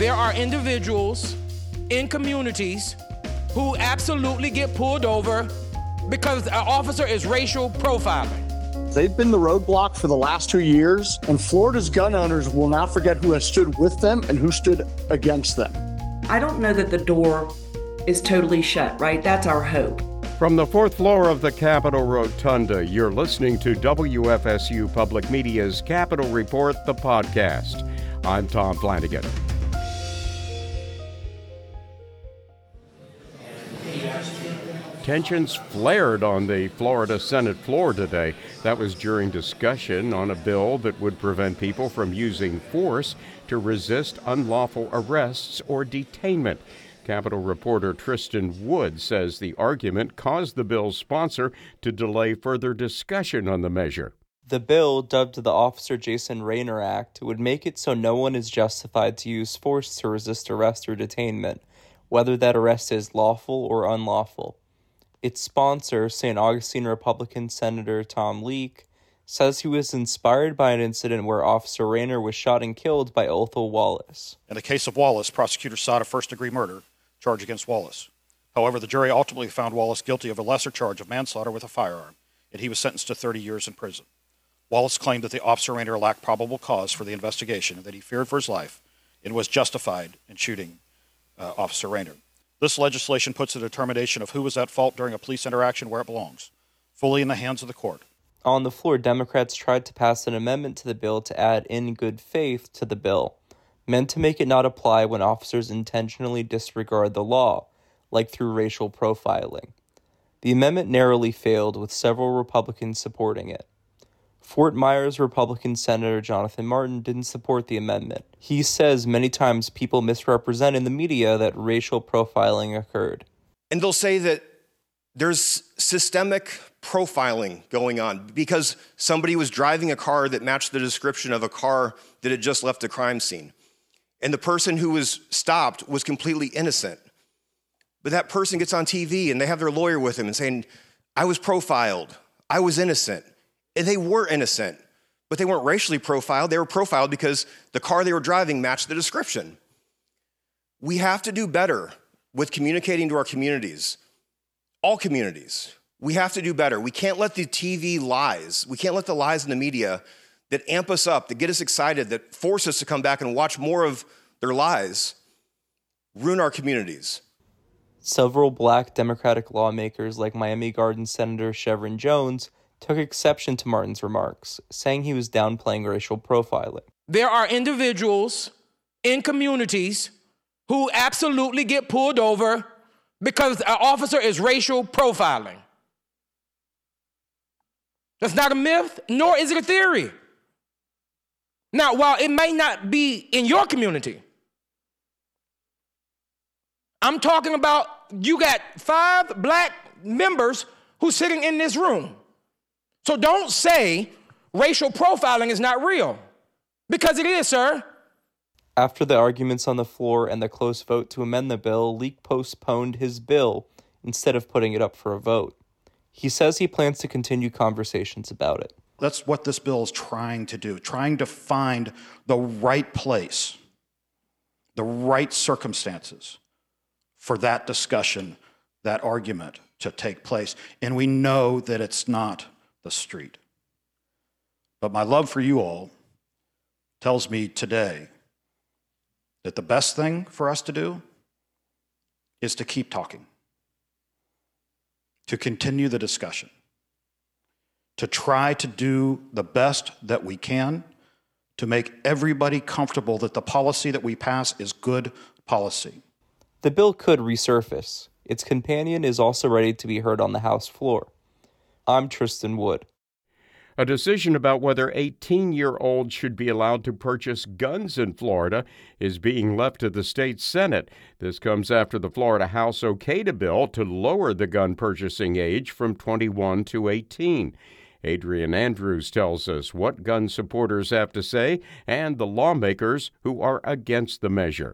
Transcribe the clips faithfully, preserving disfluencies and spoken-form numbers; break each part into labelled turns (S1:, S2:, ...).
S1: There are individuals in communities who absolutely get pulled over because an officer is racial profiling.
S2: They've been the roadblock for the last two years, and Florida's gun owners will not forget who has stood with them and who stood against them.
S3: I don't know that the door is totally shut, right? That's our hope.
S4: From the fourth floor of the Capitol Rotunda, you're listening to W F S U Public Media's Capitol Report, the podcast. I'm Tom Flanagan. Tensions flared on the Florida Senate floor today. That was during discussion on a bill that would prevent people from using force to resist unlawful arrests or detainment. Capitol reporter Tristan Wood says the argument caused the bill's sponsor to delay further discussion on the measure.
S5: The bill, dubbed the Officer Jason Raynor Act, would make it so no one is justified to use force to resist arrest or detainment, whether that arrest is lawful or unlawful. Its sponsor, Saint Augustine Republican Senator Tom Leek, says he was inspired by an incident where Officer Raynor was shot and killed by Othel Wallace.
S6: In the case of Wallace, prosecutors sought a first-degree murder charge against Wallace. However, the jury ultimately found Wallace guilty of a lesser charge of manslaughter with a firearm, and he was sentenced to thirty years in prison. Wallace claimed that the Officer Raynor lacked probable cause for the investigation and that he feared for his life and was justified in shooting uh, Officer Raynor. This legislation puts the determination of who was at fault during a police interaction where it belongs, fully in the hands of the court.
S5: On the floor, Democrats tried to pass an amendment to the bill to add "in good faith" to the bill, meant to make it not apply when officers intentionally disregard the law, like through racial profiling. The amendment narrowly failed, with several Republicans supporting it. Fort Myers Republican Senator Jonathan Martin didn't support the amendment. He says many times people misrepresent in the media that racial profiling occurred.
S7: And they'll say that there's systemic profiling going on because somebody was driving a car that matched the description of a car that had just left a crime scene. And the person who was stopped was completely innocent. But that person gets on T V and they have their lawyer with them and saying, I was profiled, I was innocent. And they were innocent, but they weren't racially profiled. They were profiled because the car they were driving matched the description. We have to do better with communicating to our communities, all communities. We have to do better. We can't let the T V lies, we can't let the lies in the media that amp us up, that get us excited, that force us to come back and watch more of their lies, ruin our communities.
S5: Several black Democratic lawmakers, like Miami Gardens Senator Chevron Jones, took exception to Martin's remarks, saying he was downplaying racial profiling.
S1: There are individuals in communities who absolutely get pulled over because an officer is racial profiling. That's not a myth, nor is it a theory. Now, while it may not be in your community, I'm talking about you got five black members who's sitting in this room. So don't say racial profiling is not real, because it is, sir.
S5: After the arguments on the floor and the close vote to amend the bill, Leek postponed his bill instead of putting it up for a vote. He says he plans to continue conversations about it.
S6: That's what this bill is trying to do, trying to find the right place, the right circumstances for that discussion, that argument to take place. And we know that it's not the street. But my love for you all tells me today that the best thing for us to do is to keep talking, to continue the discussion, to try to do the best that we can to make everybody comfortable that the policy that we pass is good policy.
S5: The bill could resurface. Its companion is also ready to be heard on the House floor. I'm Tristan Wood.
S4: A decision about whether eighteen-year-olds should be allowed to purchase guns in Florida is being left to the state Senate. This comes after the Florida House okayed a bill to lower the gun purchasing age from twenty-one to eighteen. Adrian Andrews tells us what gun supporters have to say and the lawmakers who are against the measure.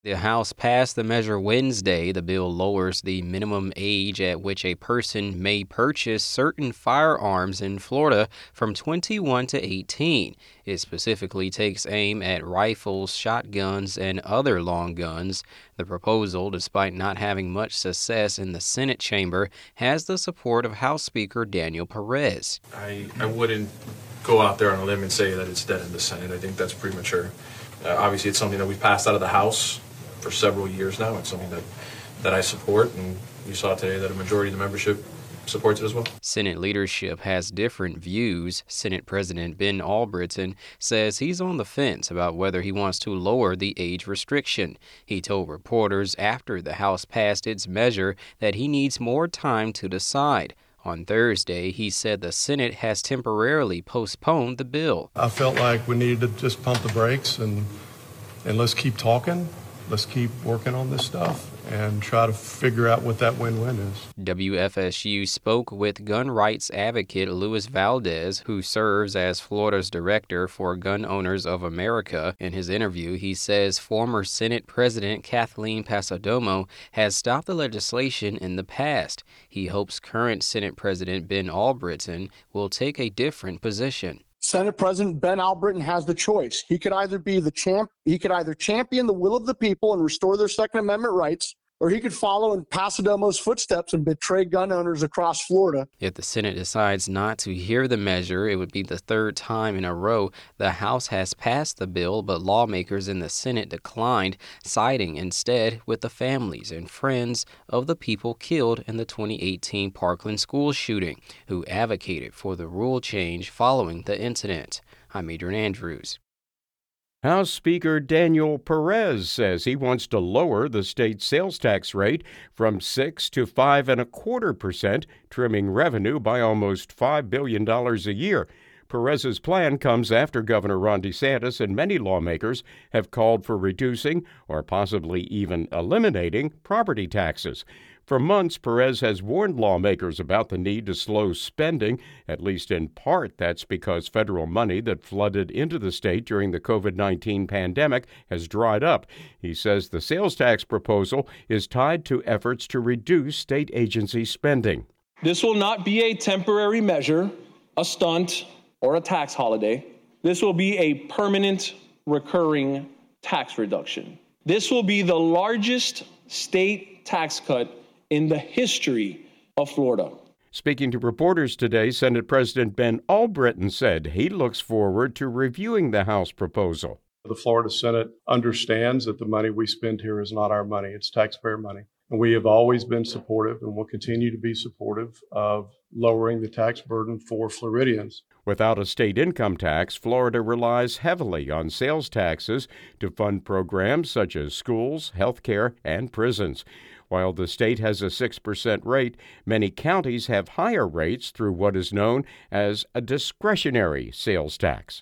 S8: The House passed the measure Wednesday. The bill lowers the minimum age at which a person may purchase certain firearms in Florida from twenty-one to eighteen. It specifically takes aim at rifles, shotguns, and other long guns. The proposal, despite not having much success in the Senate chamber, has the support of House Speaker Daniel Perez.
S9: I, I wouldn't go out there on a limb and say that it's dead in the Senate. I think that's premature. Uh, obviously, it's something that we've passed out of the House for several years now. It's something that, that I support, and you saw today that a majority of the membership supports it as well.
S8: Senate leadership has different views. Senate President Ben Albritton says he's on the fence about whether he wants to lower the age restriction. He told reporters after the House passed its measure that he needs more time to decide. On Thursday, he said the Senate has temporarily postponed the bill.
S10: I felt like we needed to just pump the brakes and and let's keep talking. Let's keep working on this stuff and try to figure out what that win-win is.
S8: W F S U spoke with gun rights advocate Luis Valdez, who serves as Florida's director for Gun Owners of America. In his interview, he says former Senate President Kathleen Pasadomo has stopped the legislation in the past. He hopes current Senate President Ben Albritton will take a different position.
S2: Senate President Ben Albritton has the choice. He could either be the champ, he could either champion the will of the people and restore their Second Amendment rights, or he could follow in Pasadomo's footsteps and betray gun owners across Florida.
S8: If the Senate decides not to hear the measure, it would be the third time in a row the House has passed the bill, but lawmakers in the Senate declined, siding instead with the families and friends of the people killed in the twenty eighteen Parkland school shooting, who advocated for the rule change following the incident. I'm Adrian Andrews.
S4: House Speaker Daniel Perez says he wants to lower the state sales tax rate from six to five and a quarter percent, trimming revenue by almost five billion dollars a year. Perez's plan comes after Governor Ron DeSantis and many lawmakers have called for reducing or possibly even eliminating property taxes. For months, Perez has warned lawmakers about the need to slow spending. At least in part, that's because federal money that flooded into the state during the covid nineteen pandemic has dried up. He says the sales tax proposal is tied to efforts to reduce state agency spending.
S11: This will not be a temporary measure, a stunt, or a tax holiday. This will be a permanent, recurring tax reduction. This will be the largest state tax cut in the history of Florida.
S4: Speaking to reporters today, Senate President Ben Albritton said he looks forward to reviewing the House proposal.
S10: The Florida Senate understands that the money we spend here is not our money, it's taxpayer money. And we have always been supportive and will continue to be supportive of lowering the tax burden for Floridians.
S4: Without a state income tax, Florida relies heavily on sales taxes to fund programs such as schools, health care, and prisons. While the state has a six percent rate, many counties have higher rates through what is known as a discretionary sales tax.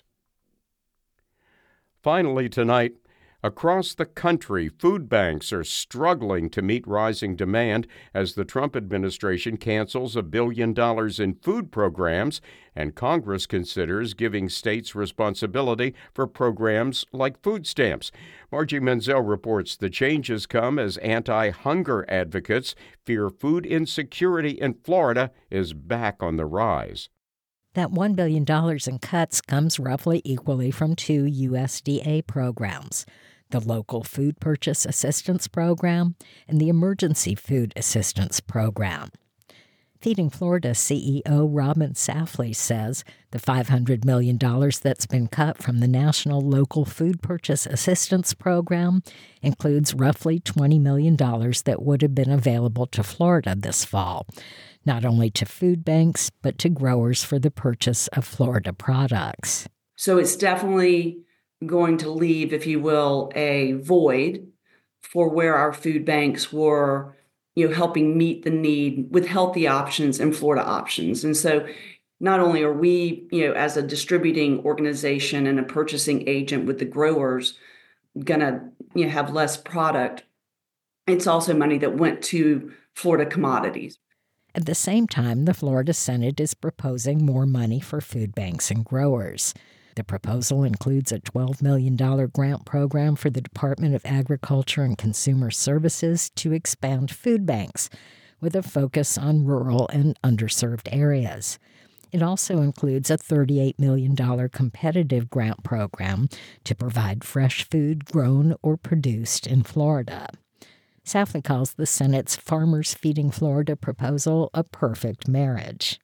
S4: Finally tonight, across the country, food banks are struggling to meet rising demand as the Trump administration cancels a billion dollars in food programs and Congress considers giving states responsibility for programs like food stamps. Margie Menzel reports the changes come as anti-hunger advocates fear food insecurity in Florida is back on the rise.
S12: That one billion dollars in cuts comes roughly equally from two U S D A programs, the Local Food Purchase Assistance Program and the Emergency Food Assistance Program. Feeding Florida C E O Robin Safley says the five hundred million dollars that's been cut from the National Local Food Purchase Assistance Program includes roughly twenty million dollars that would have been available to Florida this fall, not only to food banks, but to growers for the purchase of Florida products.
S3: So it's definitely going to leave, if you will, a void for where our food banks were, you know, helping meet the need with healthy options and Florida options. And so not only are we, you know, as a distributing organization and a purchasing agent with the growers gonna, you know, have less product, it's also money that went to Florida commodities.
S12: At the same time, the Florida Senate is proposing more money for food banks and growers. The proposal includes a twelve million dollars grant program for the Department of Agriculture and Consumer Services to expand food banks, with a focus on rural and underserved areas. It also includes a thirty-eight million dollars competitive grant program to provide fresh food grown or produced in Florida. Safley calls the Senate's Farmers Feeding Florida proposal a perfect marriage.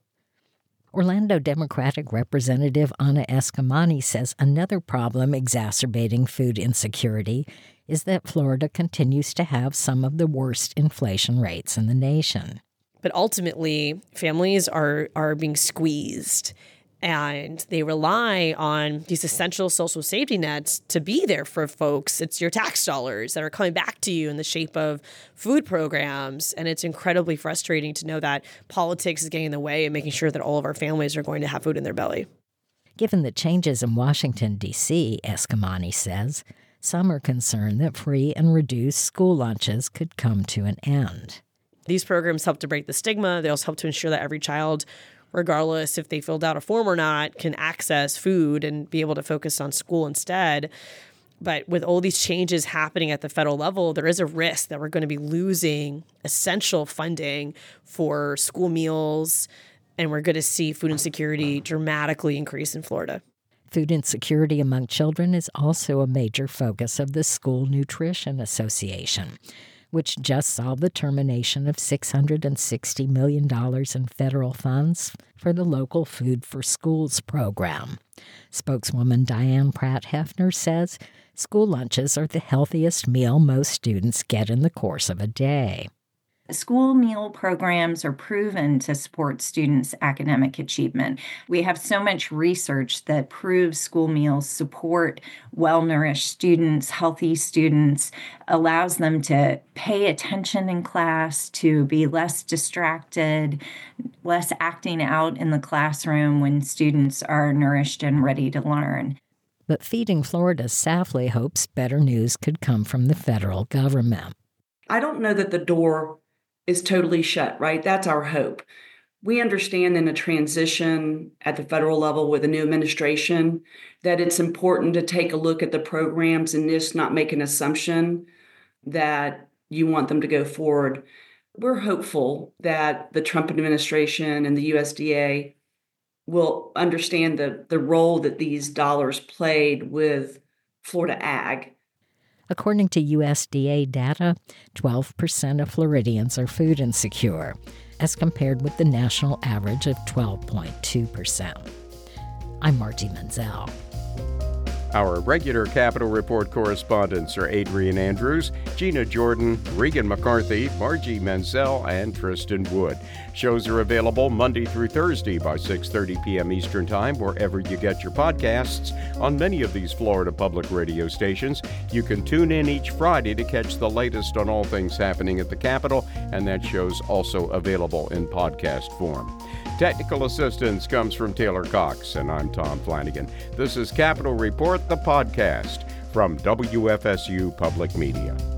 S12: Orlando Democratic Representative Anna Eskamani says another problem exacerbating food insecurity is that Florida continues to have some of the worst inflation rates in the nation.
S13: But ultimately, families are are being squeezed, and they rely on these essential social safety nets to be there for folks. It's your tax dollars that are coming back to you in the shape of food programs, and it's incredibly frustrating to know that politics is getting in the way and making sure that all of our families are going to have food in their belly.
S12: Given the changes in Washington, D C, Eskamani says, some are concerned that free and reduced school lunches could come to an end.
S13: These programs help to break the stigma. They also help to ensure that every child, regardless if they filled out a form or not, can access food and be able to focus on school instead. But with all these changes happening at the federal level, there is a risk that we're going to be losing essential funding for school meals, and we're going to see food insecurity dramatically increase in Florida.
S12: Food insecurity among children is also a major focus of the School Nutrition Association, which just saw the termination of six hundred sixty million dollars in federal funds for the local Food for Schools program. Spokeswoman Diane Pratt-Hefner says school lunches are the healthiest meal most students get in the course of a day.
S14: School meal programs are proven to support students' academic achievement. We have so much research that proves school meals support well-nourished students, healthy students, allows them to pay attention in class, to be less distracted, less acting out in the classroom when students are nourished and ready to learn.
S12: But Feeding Florida's Safley hopes better news could come from the federal government.
S3: I don't know that the door is totally shut, right? That's our hope. We understand in a transition at the federal level with a new administration that it's important to take a look at the programs and just not make an assumption that you want them to go forward. We're hopeful that the Trump administration and the U S D A will understand the, the role that these dollars played with Florida ag.
S12: According to U S D A data, twelve percent of Floridians are food insecure, as compared with the national average of twelve point two percent. I'm Margie Menzel.
S4: Our regular Capitol Report correspondents are Adrian Andrews, Gina Jordan, Regan McCarthy, Margie Menzel, and Tristan Wood. Shows are available Monday through Thursday by six thirty p.m. Eastern Time, wherever you get your podcasts. On many of these Florida public radio stations, you can tune in each Friday to catch the latest on all things happening at the Capitol, and that show's also available in podcast form. Technical assistance comes from Taylor Cox, and I'm Tom Flanagan. This is Capitol Report, the podcast from W F S U Public Media.